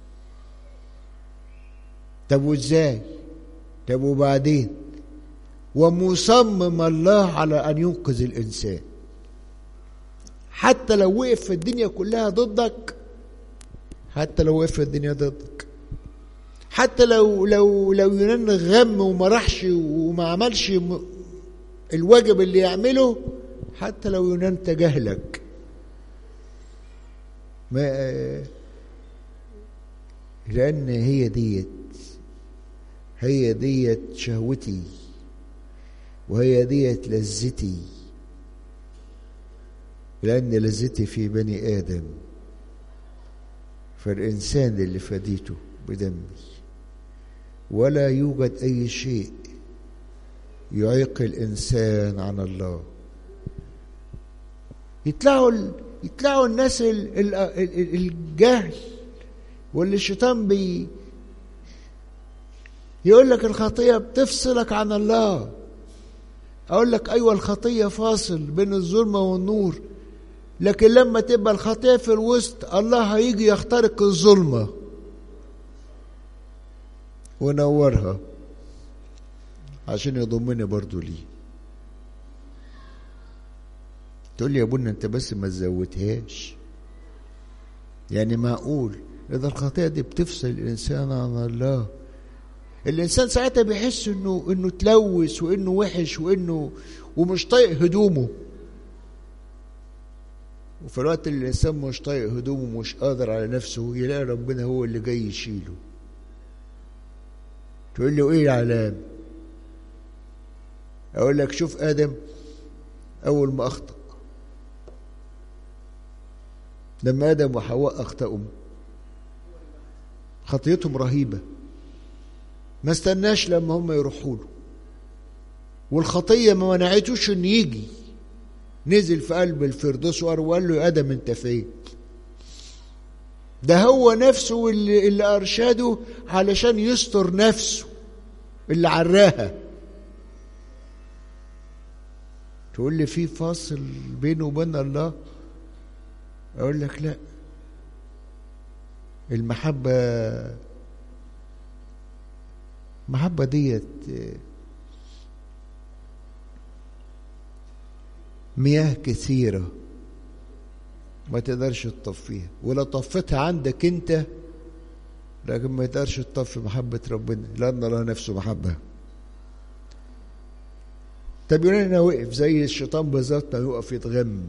طب وازاي؟ طب وبعدين؟ ومصمم الله على ان ينقذ الانسان حتى لو وقف في الدنيا كلها ضدك، حتى لو وقف في الدنيا ضدك، حتى لو يونان غم وما راحش وما عملش الواجب اللي يعمله حتى لو ينام تجاهلك. لأن هي ديت شهوتي، وهي ديت لذتي، لأن لذتي في بني آدم، فالإنسان اللي فديته بدمي، ولا يوجد أي شيء يعيق الإنسان عن الله. يطلعوا الناس الجهل واللي الشيطان يقول لك الخطية بتفصلك عن الله. أقول لك أيوة الخطية فاصل بين الظلمة والنور، لكن لما تبقى الخطية في الوسط الله هيجي يخترق الظلمة ونورها عشان يضمني برضو ليه. تقول لي يا ابونا انت بس ما تزودهاش، يعني معقول اذا الخطيئة دي بتفصل الانسان عن الله؟ الانسان ساعتها بيحس انه تلوث وانه وحش ومش طايق هدومه، وفي الوقت اللي الانسان مش طايق هدومه ومش قادر على نفسه يلاقي ربنا هو اللي جاي يشيله. تقول لي ايه العلام؟ اقول لك شوف ادم اول ما اخطأ، لما ادم وحواء اخطأوا خطيتهم رهيبة، ما استناش لما هم يروحوا له، والخطية ما منعتوش ان يجي، نزل في قلب الفردوس وقال له يا ادم انت فين؟ ده هو نفسه اللي ارشده علشان يستر نفسه اللي عراها. تقول لي في فاصل بينه وبين الله؟ اقول لك لا، المحبة ديت مياه كثيرة ما تقدرش تطفيها، ولا طفتها عندك انت لكن ما تقدرش تطفي محبة ربنا، لأن الله نفسه محبة. طب يقول لنا وقف زي الشيطان بالظبط، ما يقف يتغم،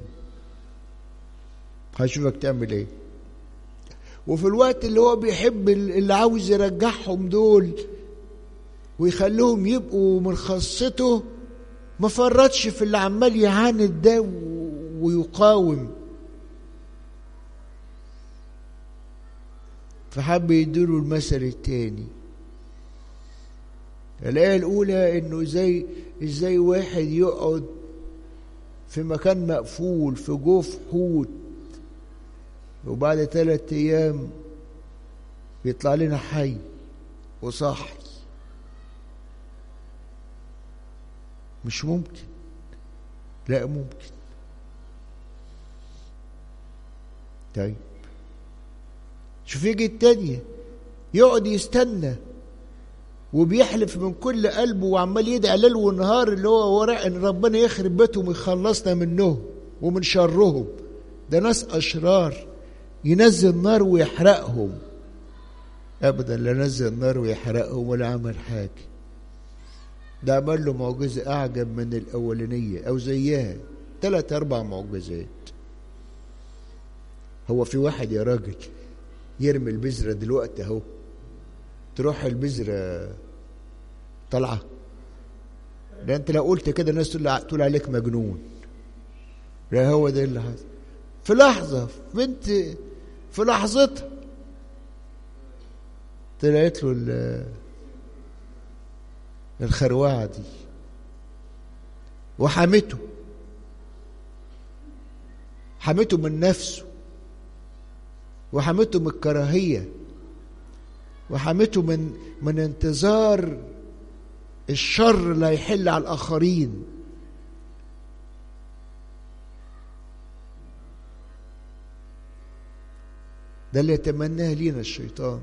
هشوفك تعمل ايه. وفي الوقت اللي هو بيحب اللي عاوز يرجعهم دول ويخليهم يبقوا من خاصته، ما فرطش في اللي عمال يعاند ده ويقاوم، فحب يديله المثل التاني. الآية الأولى إنه إزاي واحد يقعد في مكان مقفول في جوف حوت وبعد 3 أيام يطلع لنا حي وصاحي. مش ممكن، لا ممكن. طيب شوف يجي التانية يقعد يستنى وبيحلف من كل قلبه وعمال يدعي ليل ونهار اللي هو ورع ان ربنا يخرب بيتهم ويخلصنا منهم ومن شرهم. ده ناس اشرار، ينزل نار ويحرقهم. ابدا لا نزل نار ويحرقهم ولا عمل حاجه، ده عمل له معجزه اعجب من الاولانيه او زيها 3 4 معجزات. هو في واحد يا راجل يرمي البذره دلوقتي اهو تروح البذره طالعه؟ ده انت لو قلت كده الناس تقول عليك مجنون. لا هو ده اللي حصل في لحظه، بنت في لحظتها طلعت له الخروعه دي وحمته من نفسه، وحمته من الكراهيه، وحمته من انتظار الشر اللي هيحل على الآخرين. ده اللي يتمناه لينا الشيطان،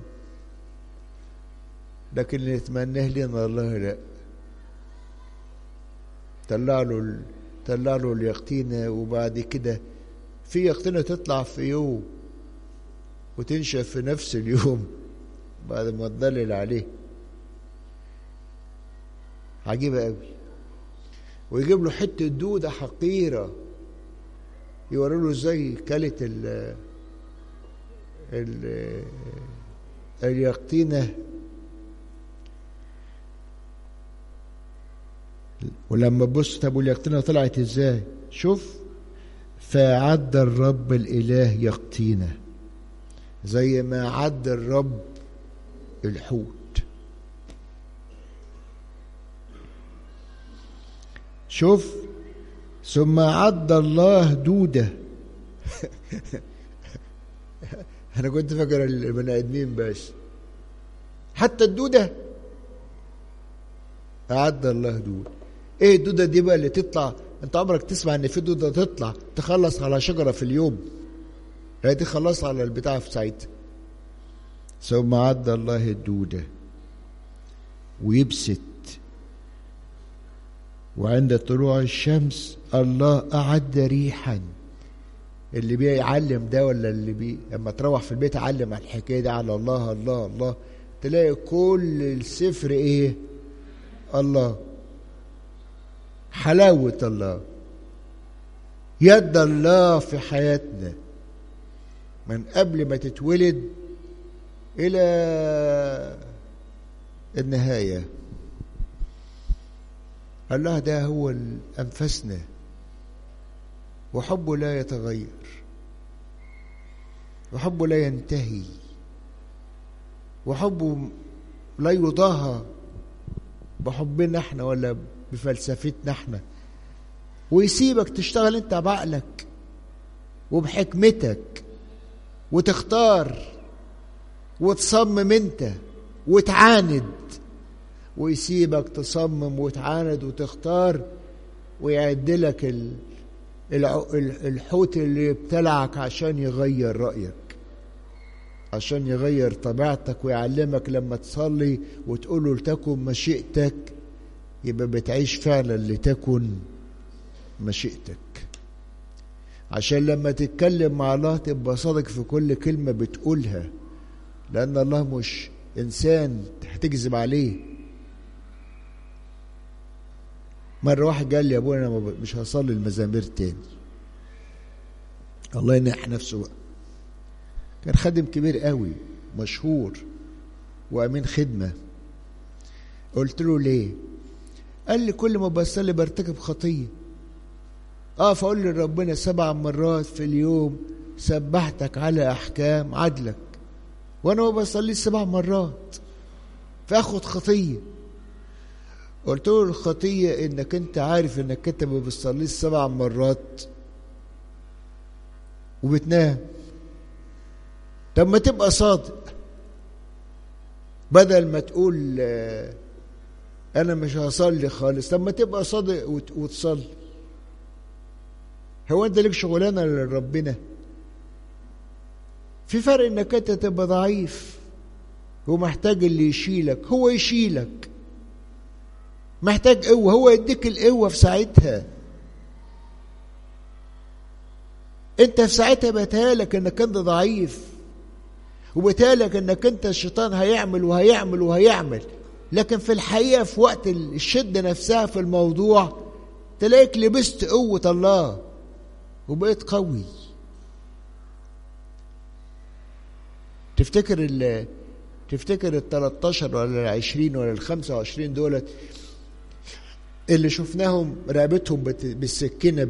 لكن اللي يتمناه لينا الله لا. طلع له اليقطينة، وبعد كده في يقطينة تطلع في يوم وتنشف في نفس اليوم بعد ما تضلل عليه. عجيبة قوي. ويجيب له حتة دودة حقيرة يوروا له ازاي كلت اليقطينة. ولما تبص طب واليقطينة طلعت ازاي؟ شوف، فعد الرب الإله يقطينة زي ما عد الرب الحوت. شوف، ثم عد الله دودة. أنا كنت فاكر البني آدمين بس، حتى الدودة أعد الله دودة. إيه الدودة دي بقى اللي تطلع؟ أنت عمرك تسمع إن في دودة تطلع تخلص على شجرة في اليوم؟ هي دي خلص على البتاع في ساعتها. ثم عد الله الدودة ويبسط، وعند طلوع الشمس الله أعد ريحا. اللي بيعلم ده ولا اللي لما تروح في البيت علم على الحكاية دي على الله الله الله، تلاقي كل السفر ايه؟ الله، حلاوة الله، يد الله في حياتنا من قبل ما تتولد إلى النهاية. الله ده هو أنفسنا، وحبه لا يتغير، وحبه لا ينتهي، وحبه لا يضاهى بحبنا احنا ولا بفلسفتنا احنا. ويسيبك تشتغل انت بعقلك وبحكمتك وتختار وتصمم انت وتعاند، ويسيبك تصمم وتعاند وتختار، ويعدلك الحوت اللي يبتلعك عشان يغير رأيك، عشان يغير طبيعتك، ويعلمك لما تصلي وتقوله لتكن مشيئتك يبقى بتعيش فعلا لتكن مشيئتك. عشان لما تتكلم مع الله تبقى صادق في كل كلمة بتقولها، لأن الله مش إنسان هتكذب عليه. مرة واحد قال لي يا ابونا أنا مش هصلي المزامير تاني. الله ينح نفسه بقى، كان خادم كبير قوي مشهور وأمين خدمة. قلت له ليه؟ قال لي كل ما بصلي برتكب خطية. فأقول لربنا 7 مرات في اليوم سبحتك على أحكام عدلك، وأنا ما بصليش 7 مرات فأخد خطية. قلت له الخطية إنك أنت عارف إنك أنت ما بتصليش 7 مرات وبتنام. طب ما تبقى صادق، بدل ما تقول أنا مش هصلي خالص، طب ما تبقى صادق وتصلي. هو أنت لك شغلانة لربنا؟ في فرق إنك أنت تبقى ضعيف ومحتاج اللي يشيلك، هو يشيلك. محتاج قوة، هو يديك القوة في ساعتها. انت في ساعتها بتهالك انك انت ضعيف، وبتهالك انك انت الشيطان هيعمل وهيعمل وهيعمل، لكن في الحقيقة في وقت الشدة نفسها في الموضوع تلاقيك لبست قوة الله وبقيت قوي. تفتكر ال 13 ولا ال 20 ولا ال 25 دولت اللي شفناهم رقبتهم بالسكينة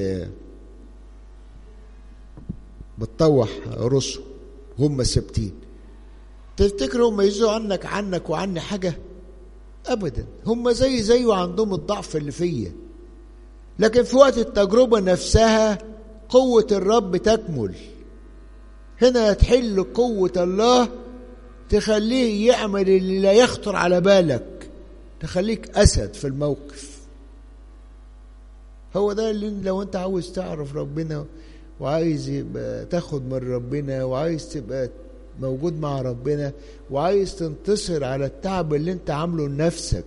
بتطوح راسه هم ثابتين، تفتكر هم يزوا عنك وعني حاجة؟ أبدا، هم زي وعندهم الضعف اللي فيا، لكن في وقت التجربة نفسها قوة الرب تكمل. هنا تحل قوة الله تخليه يعمل اللي لا يخطر على بالك، تخليك أسد في الموقف. هو ده اللي لو أنت عاوز تعرف ربنا وعايز يبقى تاخد من ربنا وعايز تبقى موجود مع ربنا وعايز تنتصر على التعب اللي انت عامله لنفسك،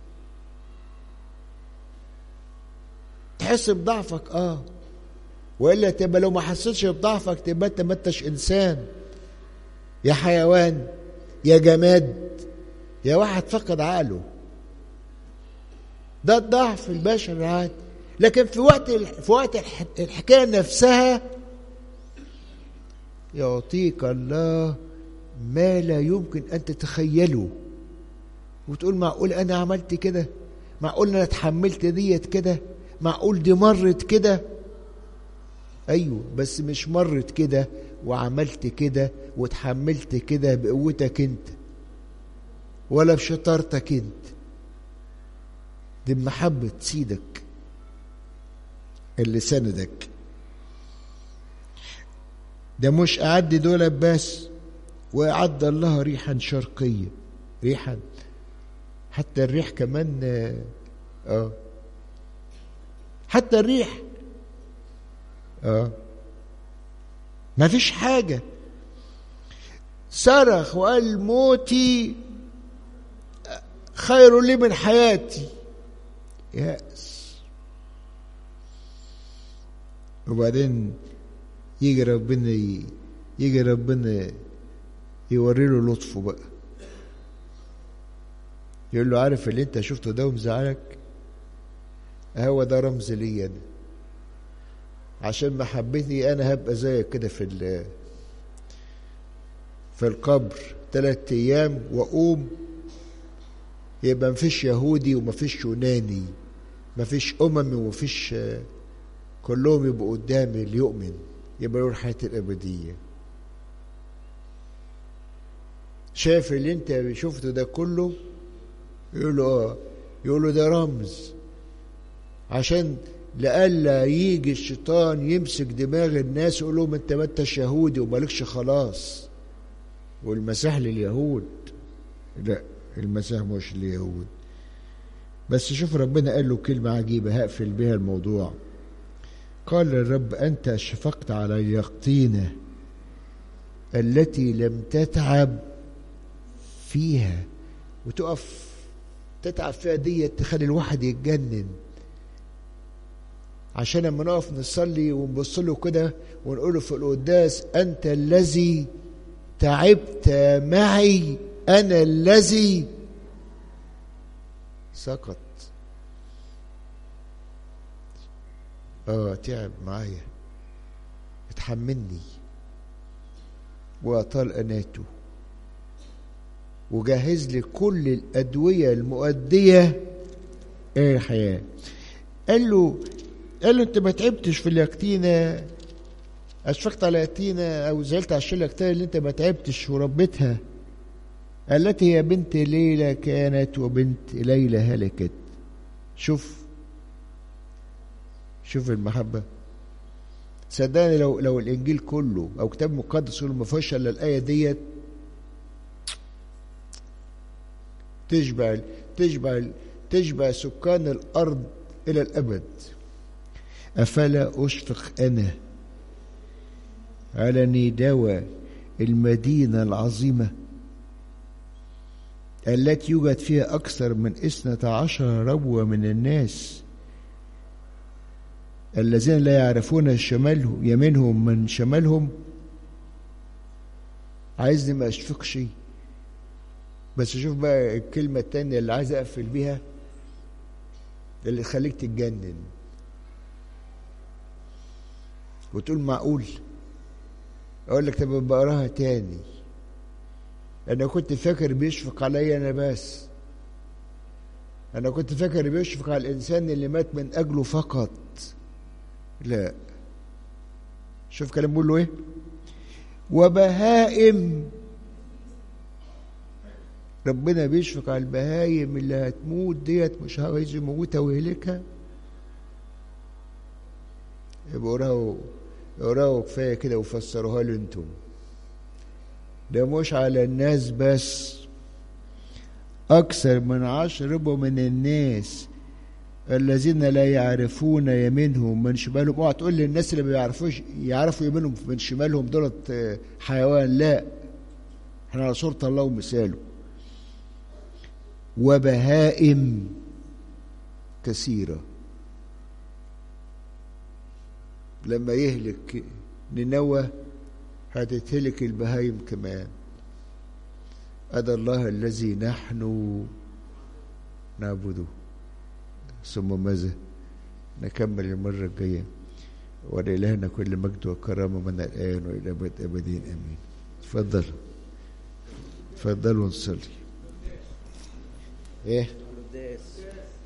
تحس بضعفك وإلا تبقى لو ما حسيتش بضعفك تبقى انت ما انتش إنسان، يا حيوان يا جماد يا واحد فقد عقله. ده الضعف البشري العادي. لكن في وقت الحكاية نفسها يعطيك الله ما لا يمكن أن تتخيله، وتقول معقول أنا عملت كده؟ معقول أنا اتحملت ديت كده؟ معقول دي مرت كده؟ أيوه، بس مش مرت كده وعملت كده واتحملت كده بقوتك انت ولا بشطارتك انت، دي بمحبة سيدك اللي سندك. ده مش أعد دول بس، وأعد الله ريحا شرقية، ريحا حتى الريح كمان حتى الريح ما فيش حاجة. صرخ وقال موتي خير لي من حياتي. يأس. وبعدين يجي ربنا يوري له لطفه بقى، يقول له عارف اللي انت شفته ده ومزعلك، هو ده رمز لي انا، عشان محبتي انا هبقى زيك كده في القبر 3 أيام واقوم، يبقى مفيش يهودي ومفيش يوناني، مفيش اممي ومفيش، كلهم يبقوا قدامي اللي يؤمن يبقى له الحياة الأبدية. شايف اللي انت شفته ده كله؟ يقول له ده رمز، عشان لألا يجي الشيطان يمسك دماغ الناس يقول لهم انت ما انتش يهودي ومالكش خلاص، والمسيح لليهود. لا، المسيح مش لليهود. بس شوف ربنا قال له كلمة عجيبة هقفل بها الموضوع. قال الرب أنت شفقت على اليقطينة التي لم تتعب فيها، وتقف تتعب فيها دي تخلي الواحد يتجنن. عشان لما نقف نصلي ونبص له كده ونقول له في القداس أنت الذي تعبت معي، أنا الذي سقط. تعب معايا، اتحملني وأطال أناته وجهز لي كل الأدوية المؤدية إلى الحياة. قال له أنت ما تعبتش في اليقطينة، أشفقت على اليقطينة أو زعلت على الشلة اللي أنت ما تعبتش وربيتها، التي هي بنت ليلى كانت وبنت ليلى هلكت. شوف المحبة. صدقني لو الإنجيل كله أو كتاب مقدس كله ما فيهوش إلا الآية ديت تشبع سكان الأرض إلى الأبد. أفلا أشفق أنا على نينوى المدينة العظيمة التي يوجد فيها أكثر من 12 ربوة من الناس الذين لا يعرفون شمالهم يمينهم من شمالهم. عايزني ما أشفقش؟ بس شوف بقى الكلمة التانية اللي عايز أقفل بيها اللي تخليك تتجنن وتقول معقول. أقول لك طب بقراها تاني. أنا كنت فاكر بيشفق عليا أنا بس، أنا كنت فاكر بيشفق على الإنسان اللي مات من أجله فقط. لا، شوف كلام بيقول له إيه؟ وبهائم. ربنا بيشفق على البهايم اللي هتموت ديت، مش عايز يموتها ويهلكها. يبقى اقراوا كفايه كده وفسروها له انتم. ده مش على الناس بس، اكثر من 10 ربع من الناس الذين لا يعرفون يمينهم من شمالهم. اوعى تقول لي الناس اللي ما بيعرفوش يعرفوا يمينهم من شمالهم دولت حيوان. لا، احنا على صورة الله ومثاله. وبهائم كثيرة. لما يهلك نينوى هتتهلك البهائم كمان. هذا الله الذي نحن نعبده. ثم ماذا؟ نكمل المرة الجاية. ولإلهنا كل مجد وكرامة من الآن وإلى أبد أبدين آمين. اتفضلوا نصلي. ايه؟